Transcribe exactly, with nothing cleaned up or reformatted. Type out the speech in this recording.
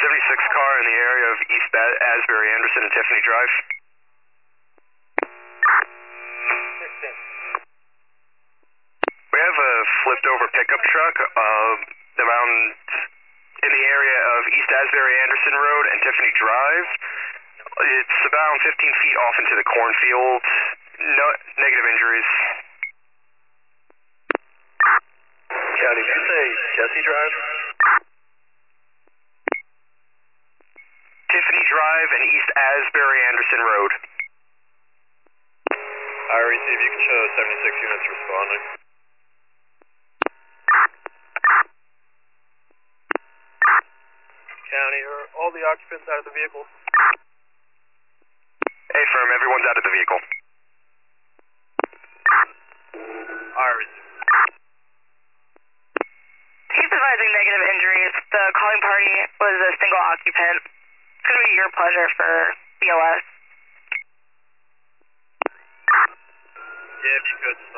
seventy-six car in the area of East Asbury, Anderson, and Tiffany Drive. We have a flipped over pickup truck uh, around in the area of East Asbury, Anderson Road, and Tiffany Drive. It's about fifteen feet off into the cornfield. No negative injuries. County, did you say Jesse Drive? Tiffany Drive and East Asbury, Anderson Road. I receive. You can show seventy-six units responding. County, are all the occupants out of the vehicle? Hey, firm, everyone's out of the vehicle. I receive. He's advising negative injuries. The calling party was a single occupant. It's going to be your pleasure for B L S. Yeah, if you could.